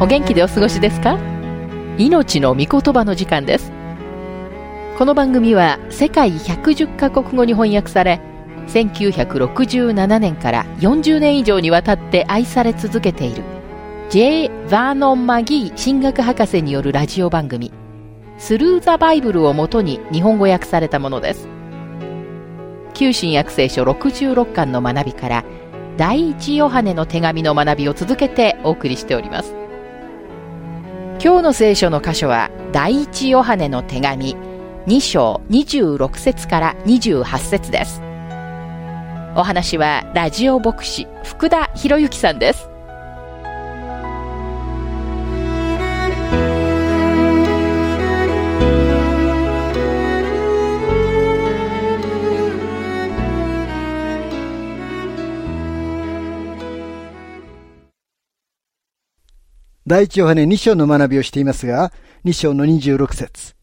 お元気でお過ごしですか？命の御言葉の時間です。この番組は世界110カ国語に翻訳され、1967年から40年以上にわたって愛され続けている J. バーノン・マギー神学博士によるラジオ番組スルー・ザ・バイブルをもとに日本語訳されたものです。旧新約聖書66巻の学びから第一ヨハネの手紙の学びを続けてお送りしております。今日の聖書の箇所は第一ヨハネの手紙2章26節から28節です。お話はラジオ牧師福田博之さんです。 第一ヨハネ2章の学びをしていますが、2章の26節。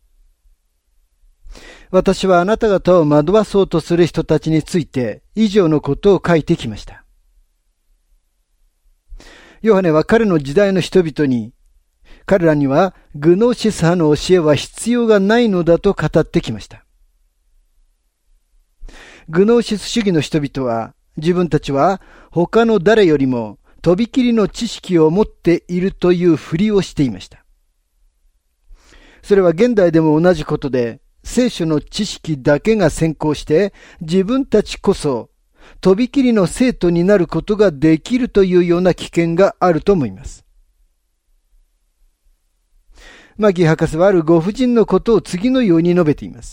私はあなた方を惑わそうとする人たちについて以上のことを書いてきました。ヨハネは彼の時代の人々に、彼らにはグノーシス派の教えは必要がないのだと語ってきました。グノーシス主義の人々は自分たちは他の誰よりもとびきりの知識を持っているというふりをしていました。それは現代でも同じことで、聖書の知識だけが先行して自分たちこそとびきりの生徒になることができるというような危険があると思います。マギー博士はあるご婦人のことを次のように述べています。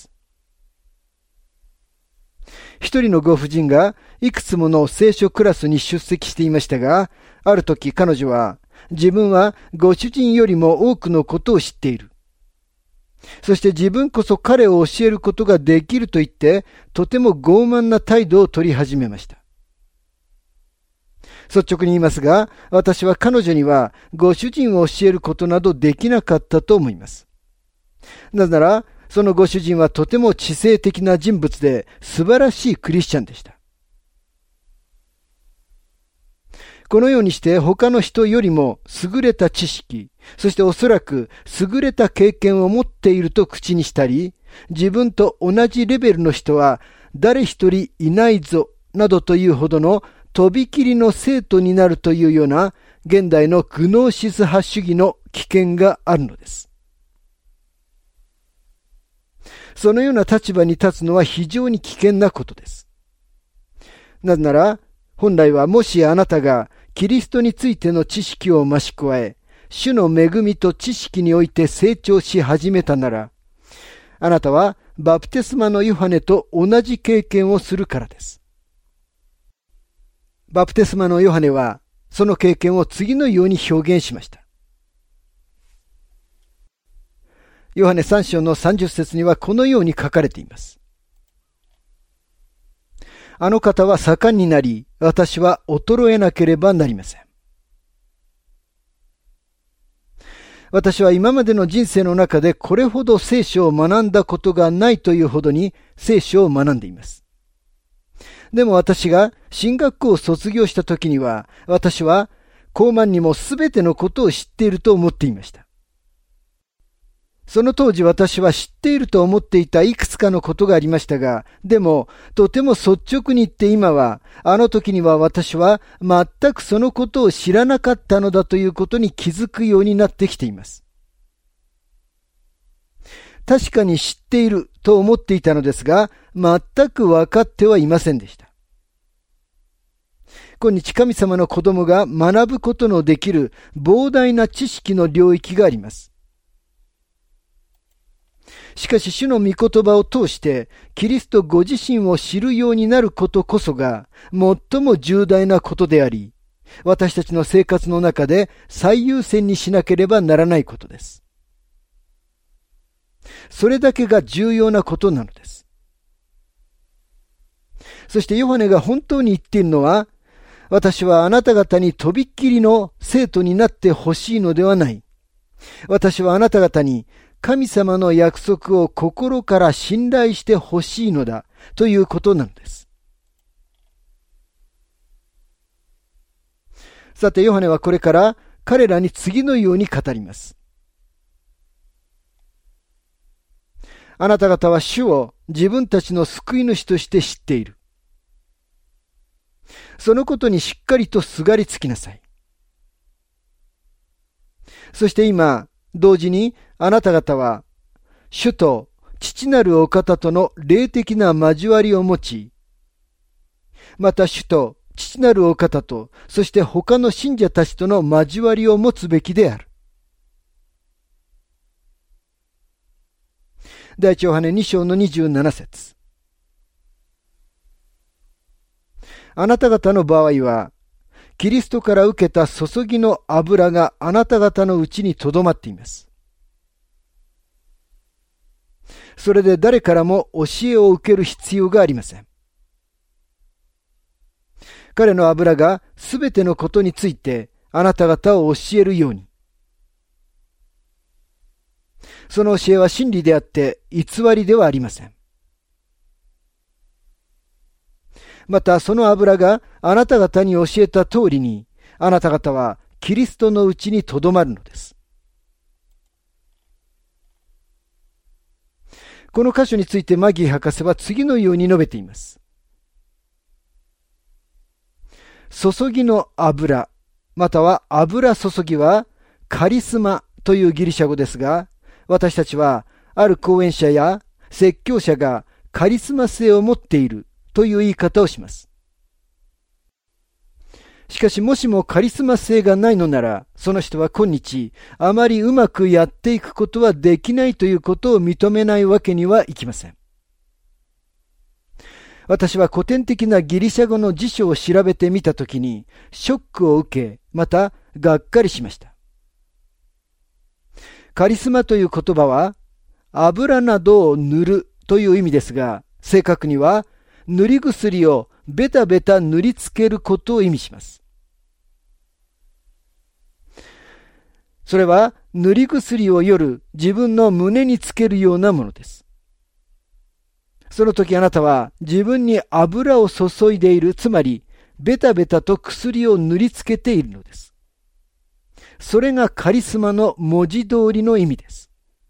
一人のご婦人がいくつもの聖書クラスに出席していましたが、ある時彼女は自分はご主人よりも多くのことを知っている。そして自分こそ彼を教えることができると言って、とても傲慢な態度を取り始めました。率直に言いますが、私は彼女にはご主人を教えることなどできなかったと思います。なぜなら、そのご主人はとても知性的な人物で素晴らしいクリスチャンでした。このようにして他の人よりも優れた知識、そしておそらく優れた経験を持っていると口にしたり、自分と同じレベルの人は誰一人いないぞ、などというほどのとびきりの生徒になるというような現代のグノーシス派主義の危険があるのです。そのような立場に立つのは非常に危険なことです。なぜなら、本来はもしあなたがキリストについての知識を増し加え、主の恵みと知識において成長し始めたなら、あなたはバプテスマのヨハネと同じ経験をするからです。バプテスマのヨハネはその経験を次のように表現しました。ヨハネ3章の30節にはこのように書かれています。あの方は盛んになり、私は衰えなければなりません。私は今までの人生の中でこれほど聖書を学んだことがないというほどに聖書を学んでいます。でも私が神学校を卒業した時には、私は高慢にもすべてのことを知っていると思っていました。その当時私は知っていると思っていたいくつかのことがありましたが、でもとても率直に言って今は、あの時には私は全くそのことを知らなかったのだということに気づくようになってきています。確かに知っていると思っていたのですが、全く分かってはいませんでした。今日神様の子供が学ぶことのできる膨大な知識の領域があります。しかし主の御言葉を通してキリストご自身を知るようになることこそが最も重大なことであり、私たちの生活の中で最優先にしなければならないことです。それだけが重要なことなのです。そしてヨハネが本当に言っているのは、私はあなた方にとびっきりの生徒になってほしいのではない。私はあなた方に神様の約束を心から信頼してほしいのだということなのです。さてヨハネはこれから彼らに次のように語ります。あなた方は主を自分たちの救い主として知っている。そのことにしっかりとすがりつきなさい。そして今、同時にあなた方は、主と父なるお方との霊的な交わりを持ち、また主と父なるお方と、そして他の信者たちとの交わりを持つべきである。第一ヨハネ2章の27節。あなた方の場合は、キリストから受けた注ぎの油があなた方のうちにとどまっています。それで誰からも教えを受ける必要がありません。彼の油がすべてのことについてあなた方を教えるように。その教えは真理であって偽りではありません。またその油があなた方に教えた通りに、あなた方はキリストのうちにとどまるのです。この箇所についてマギー博士は次のように述べています。注ぎの油、または油注ぎはカリスマというギリシャ語ですが、私たちはある講演者や説教者がカリスマ性を持っているという言い方をします。しかしもしもカリスマ性がないのなら、その人は今日あまりうまくやっていくことはできないということを認めないわけにはいきません。私は古典的なギリシャ語の辞書を調べてみたときにショックを受け、またがっかりしました。カリスマという言葉は油などを塗るという意味ですが、正確には塗り薬をベタベタ塗りつけることを意味します。それは塗り薬を夜自分の胸につけるようなものです。その時あなたは自分に油を注いでいる、つまりベタベタと薬を塗りつけているのです。それがカリスマの文字通りの意味です。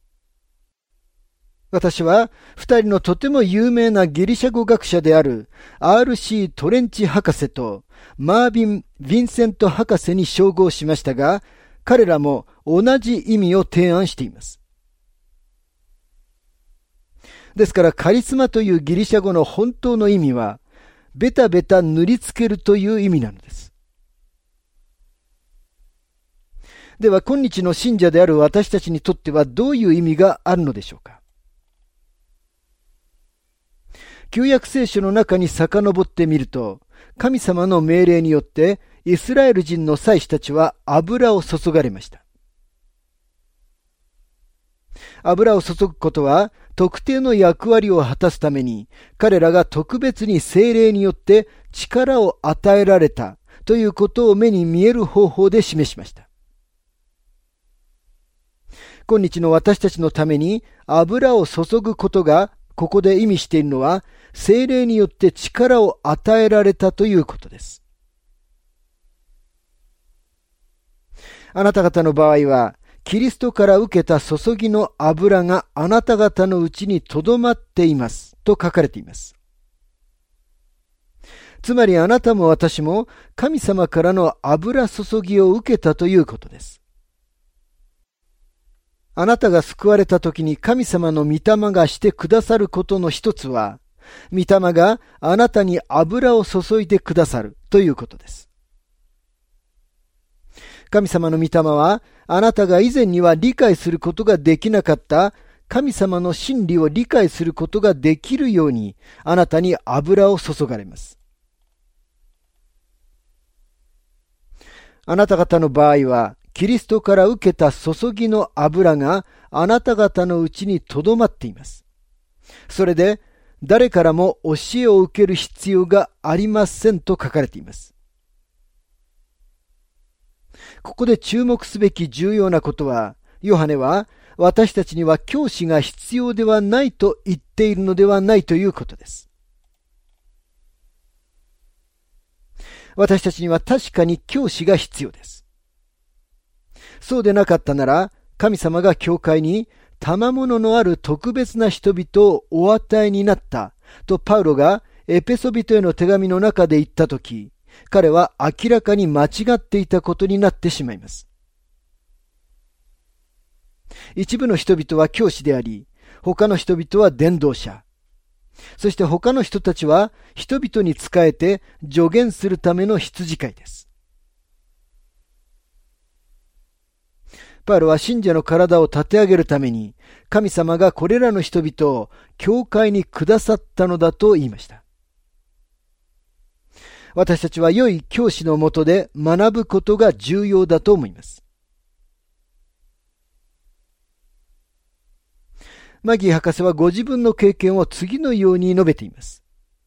私は二人のとても有名なギリシャ語学者である R.C. トレンチ博士とマービン・ヴィンセント博士に照合しましたが、彼らも同じ意味を提案しています。ですからカリスマというギリシャ語の本当の意味はベタベタ塗りつけるという意味なのです。では今日の信者である私たちにとってはどういう意味があるのでしょうか。旧約聖書の中に遡ってみると、神様の命令によってイスラエル人の祭司たちは油を注がれました。油を注ぐことは特定の役割を果たすために彼らが特別に聖霊によって力を与えられたということを目に見える方法で示しました。今日の私たちのために油を注ぐことがここで意味しているのは聖霊によって力を与えられたということです。あなた方の場合はキリストから受けた注ぎの油があなた方のうちにとどまっていますと書かれています。つまりあなたも私も神様からの油注ぎを受けたということです。あなたが救われた時に神様の御霊がしてくださることの一つは、御霊があなたに油を注いでくださるということです。神様の御霊は、あなたが以前には理解することができなかった神様の真理を理解することができるように、あなたに油を注がれます。あなた方の場合は、キリストから受けた注ぎの油があなた方のうちにとどまっています。それで、誰からも教えを受ける必要がありませんと書かれています。ここで注目すべき重要なことは、ヨハネは私たちには教師が必要ではないと言っているのではないということです。私たちには確かに教師が必要です。 そうでなかったなら、神様が教会に賜物のある特別な人々をお与えになったとパウロがエペソ人への手紙の中で言ったとき、彼は明らかに間違っていたことになってしまいます。一部の人々は教師であり、他の人々は伝道者。そして他の人たちは人々に仕えて助言するための羊飼いです。パウロは信者の体を立て上げるために、神様がこれらの人々を教会にくださったのだと言いました。私たちは良い教師のもとで学ぶことが重要だと思います。マギー博士はご自分の経験を次のように述べています。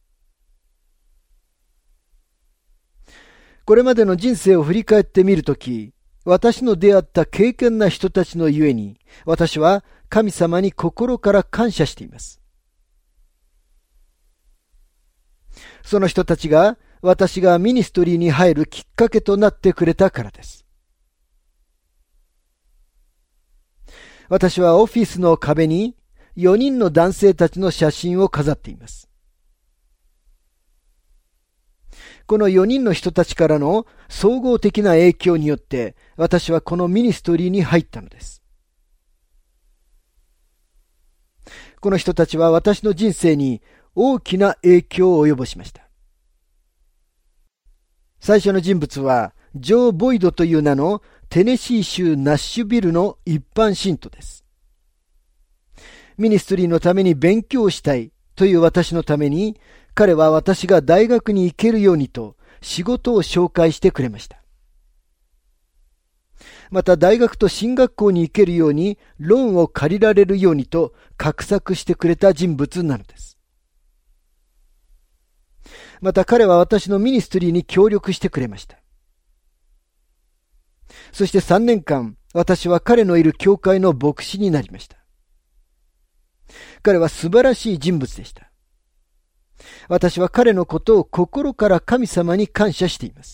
これまでの人生を振り返ってみるとき、私の出会った敬虔な人たちのゆえに、私は神様に心から感謝しています。その人たちが私がミニストリーに入るきっかけとなってくれたからです。私はオフィスの壁に4人の男性たちの写真を飾っています。この4人の人たちからの総合的な影響によって私はこのミニストリーに入ったのです。この人たちは私の人生に大きな影響を及ぼしました。最初の人物はジョー・ボイドという名のテネシー州ナッシュビルの一般信徒です。ミニストリーのために勉強したいという私のために、彼は私が大学に行けるようにと仕事を紹介してくれました。また大学と進学校に行けるようにローンを借りられるようにと画策してくれた人物なのです。また彼は私のミニストリーに協力してくれました。そして3年間、私は彼のいる教会の牧師になりました。彼は素晴らしい人物でした。私は彼のことを心から神様に感謝しています。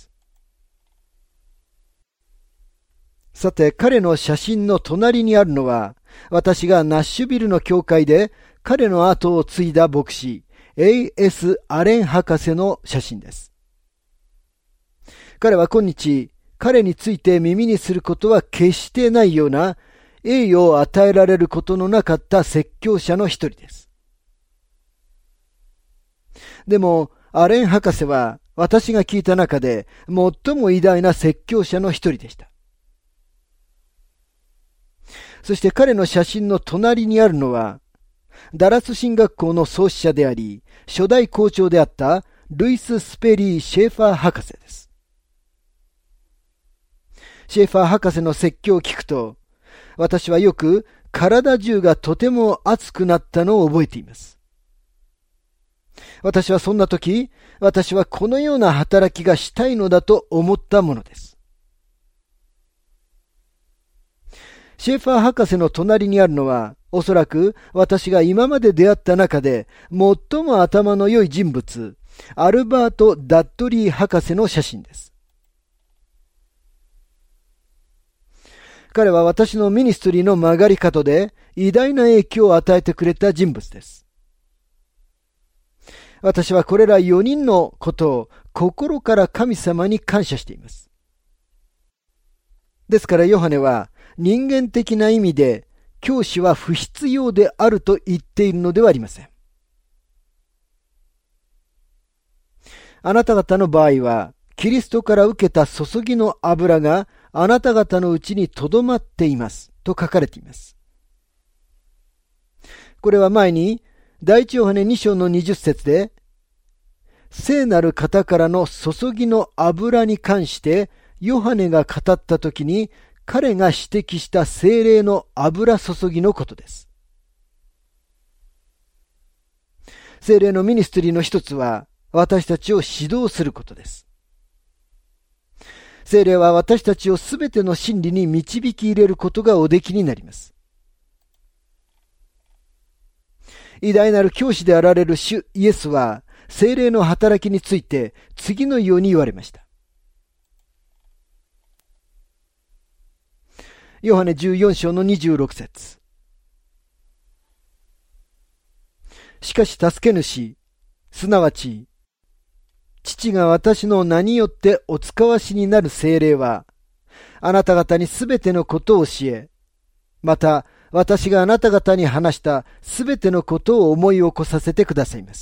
さて、彼の写真の隣にあるのは、私がナッシュビルの教会で彼の後を継いだ牧師、A.S. アレン博士の写真です。彼は今日、彼について耳にすることは決してないような栄誉を与えられることのなかった説教者の一人です。でも、アレン博士は私が聞いた中で最も偉大な説教者の一人でした。そして彼の写真の隣にあるのは、ダラス神学校の創始者であり、初代校長であったルイス・スペリー・シェーファー博士です。シェーファー博士の説教を聞くと、私はよく体中がとても熱くなったのを覚えています。私はそんな時、私はこのような働きがしたいのだと思ったものです。シェーファー博士の隣にあるのは、おそらく私が今まで出会った中で最も頭の良い人物、アルバート・ダッドリー博士の写真です。彼は私のミニストリーの曲がり角で偉大な影響を与えてくれた人物です。私はこれら4人のことを心から神様に感謝しています。ですからヨハネは人間的な意味で教師は不必要であると言っているのではありません。あなた方の場合はキリストから受けた注ぎの油があなた方のうちにとどまっていますと書かれています。これは前に第一ヨハネ2章の20節で、聖なる方からの注ぎの油に関してヨハネが語ったときに彼が指摘した聖霊の油注ぎのことです。聖霊のミニストリーの一つは私たちを指導することです。聖霊は私たちをすべての真理に導き入れることがおできになります。偉大なる教師であられる主イエスは聖霊の働きについて次のように言われました。 ヨハネ14章の26節。しかし助け主、すなわち、父が私の名によってお使わしになる聖霊は、あなた方にすべてのことを教え、また私があなた方に話したすべてのことを思い起こさせてくださいます。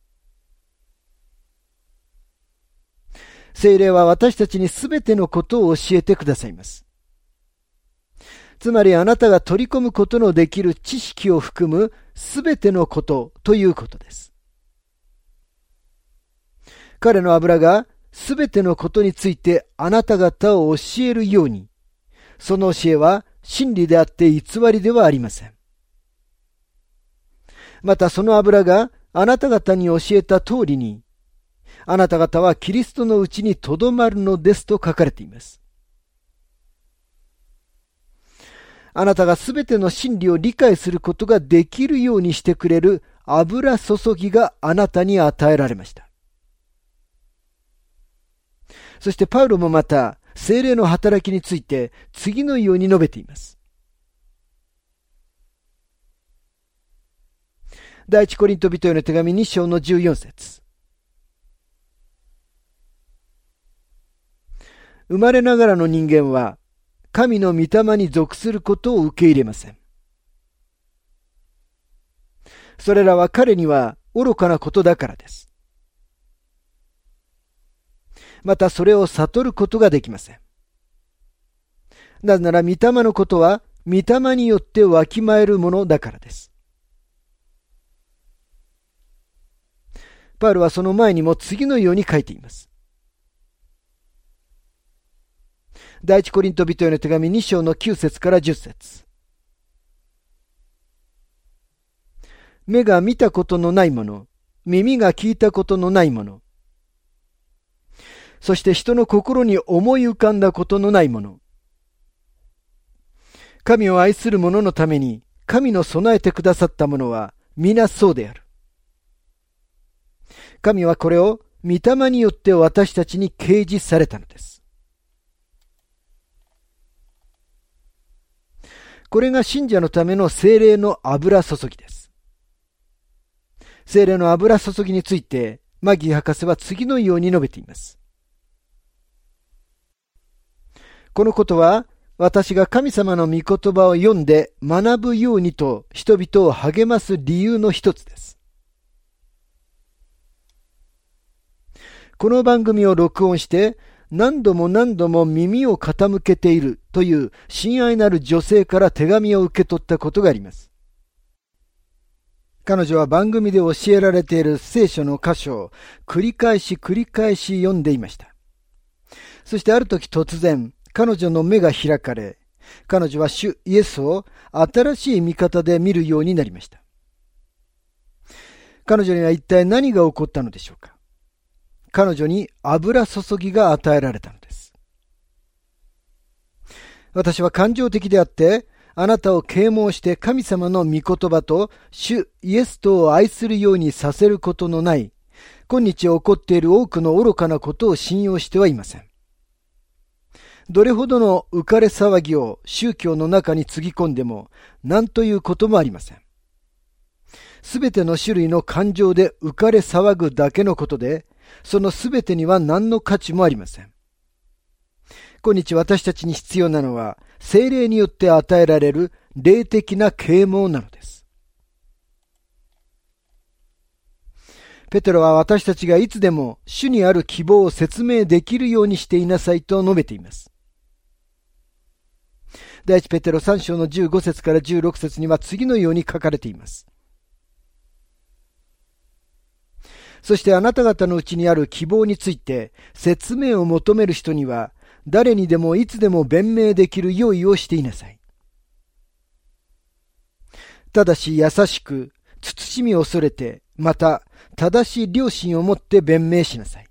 聖霊は私たちにすべてのことを教えてくださいます。つまりあなたが取り込むことのできる知識を含むすべてのことということです。彼の油がすべてのことについてあなた方を教えるように、その教えは真理であって偽りではありません。またその油があなた方に教えた通りに、あなた方はキリストのうちにとどまるのですと書かれています。あなたがすべての真理を理解することができるようにしてくれる油注ぎがあなたに与えられました。そしてパウロもまた聖霊の働きについて次のように述べています。第一コリント人への手紙2章の14節。生まれながらの人間は神の御霊に属することを受け入れません。それらは彼には愚かなことだからです。またそれを悟ることができません。なぜなら御霊のことは御霊によってわきまえるものだからです。パウロはその前にも次のように書いています。第一コリント人への手紙2章の9節から10節。目が見たことのないもの、耳が聞いたことのないもの、そして人の心に思い浮かんだことのないもの。神を愛する者のために神の備えてくださったものは皆そうである。神はこれを御霊によって私たちに掲示されたのです。これが信者のための聖霊の油注ぎです。聖霊の油注ぎについてマギー博士は次のように述べています。このことは私が神様の御言葉を読んで学ぶようにと人々を励ます理由の一つです。この番組を録音して何度も何度も耳を傾けているという親愛なる女性から手紙を受け取ったことがあります。彼女は番組で教えられている聖書の箇所を繰り返し読んでいました。そしてある時突然、彼女の目が開かれ、彼女は主イエスを新しい見方で見るようになりました。彼女には一体何が起こったのでしょうか。彼女に油注ぎが与えられたのです。私は感情的であって、あなたを啓蒙して神様の御言葉と主イエスとを愛するようにさせることのない、今日起こっている多くの愚かなことを信用してはいません。どれほどの浮かれ騒ぎを宗教の中につぎ込んでも何ということもありません。すべての種類の感情で浮かれ騒ぐだけのことで、そのすべてには何の価値もありません。今日私たちに必要なのは、聖霊によって与えられる霊的な啓蒙なのです。ペテロは私たちがいつでも主にある希望を説明できるようにしていなさいと述べています。第一ペテロ3章の15節から16節には次のように書かれています。そしてあなた方のうちにある希望について説明を求める人には誰にでもいつでも弁明できる用意をしていなさい。ただし優しく、慎みを恐れて、また正しい良心を持って弁明しなさい。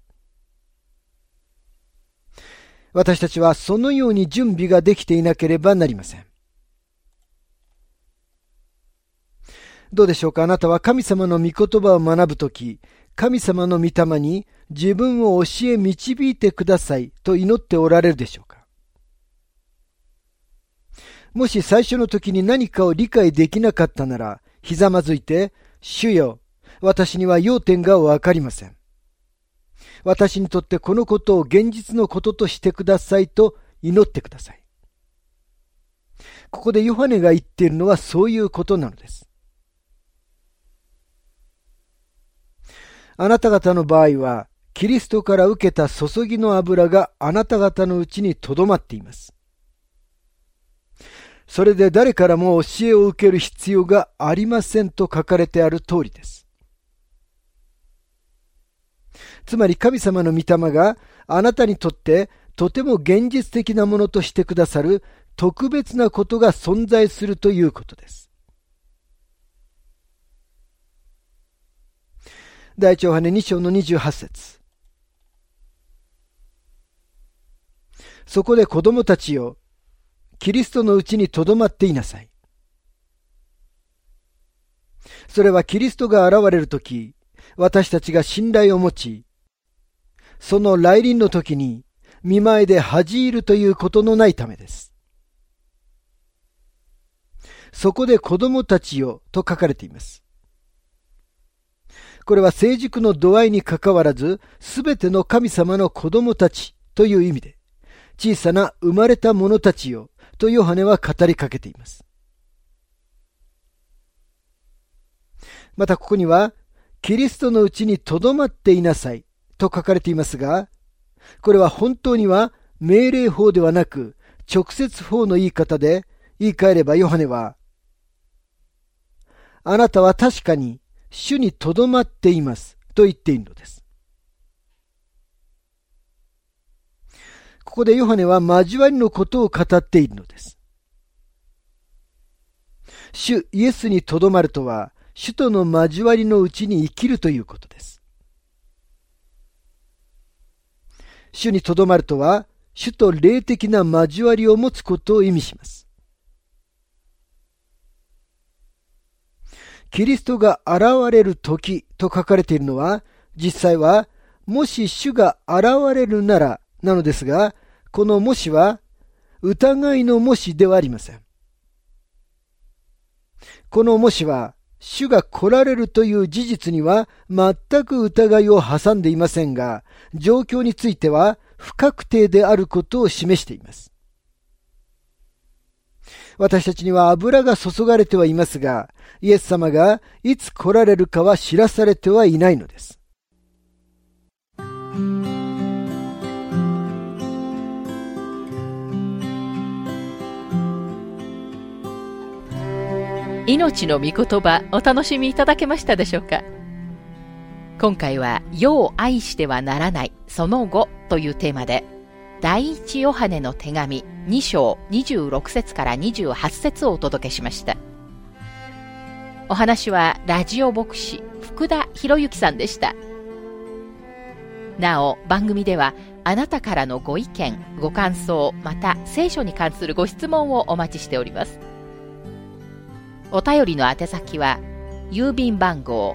私たちはそのように準備ができていなければなりません。どうでしょうか。あなたは神様の御言葉を学ぶとき、神様の御霊に自分を教え導いてくださいと祈っておられるでしょうか。 もし最初の時に何かを理解できなかったなら、ひざまずいて、主よ、私には要点がわかりません。私にとってこのことを現実のこととしてくださいと祈ってください。ここでヨハネが言っているのはそういうことなのです。あなた方の場合は、キリストから受けた注ぎの油があなた方のうちにとどまっています。それで誰からも教えを受ける必要がありませんと書かれてある通りです。つまり神様の御霊があなたにとってとても現実的なものとしてくださる特別なことが存在するということです。第一ヨハネ2章の28節。そこで子供たちよ、キリストのうちにとどまっていなさい。それはキリストが現れるとき、私たちが信頼を持ち、その来臨の時に見舞いで恥じるということのないためです。そこで子供たちよと書かれています。これは成熟の度合いにかかわらず、すべての神様の子供たちという意味で、小さな生まれた者たちよとヨハネは語りかけています。またここには、キリストのうちにとどまっていなさいと書かれていますが、これは本当には命令法ではなく直接法の言い方で、言い換えればヨハネは、あなたは確かに主にとどまっていますと言っているのです。ここでヨハネは交わりのことを語っているのです。主イエスにとどまるとは、主との交わりのうちに生きるということです。主にとどまるとは、主と霊的な交わりを持つことを意味します。キリストが現れる時と書かれているのは、実際は、もし主が現れるならなのですが、このもしは、疑いのもしではありません。このもしは、主が来られるという事実には全く疑いを挟んでいませんが、状況については不確定であることを示しています。私たちには油が注がれてはいますが、イエス様がいつ来られるかは知らされてはいないのです。 命の御言葉、お楽しみいただけましたでしょうか。今回は世を愛してはならないその後というテーマで、第一ヨハネの手紙2章26節から28節をお届けしました。お話はラジオ牧師福田博之さんでした。なお番組ではあなたからのご意見ご感想、また聖書に関するご質問をお待ちしております。お便りの宛先は郵便番号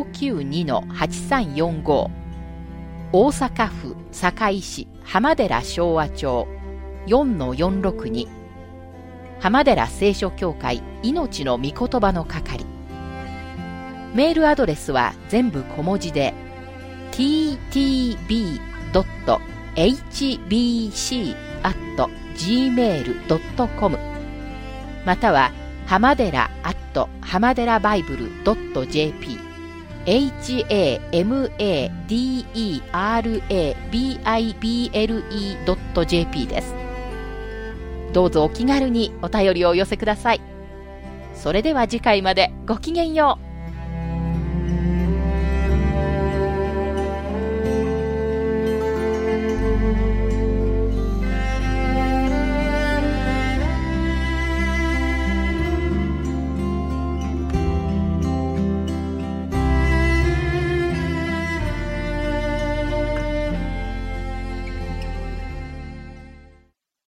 592-8345 大阪府堺市浜寺昭和町 4-462 浜寺聖書協会命の御言葉の係。メールアドレスは全部小文字で ttb.hbc@gmail.com または浜寺浜寺バイブル .jp hamaderabible.jp です。どうぞお気軽にお便りをお寄せください。それでは次回までごきげんよう。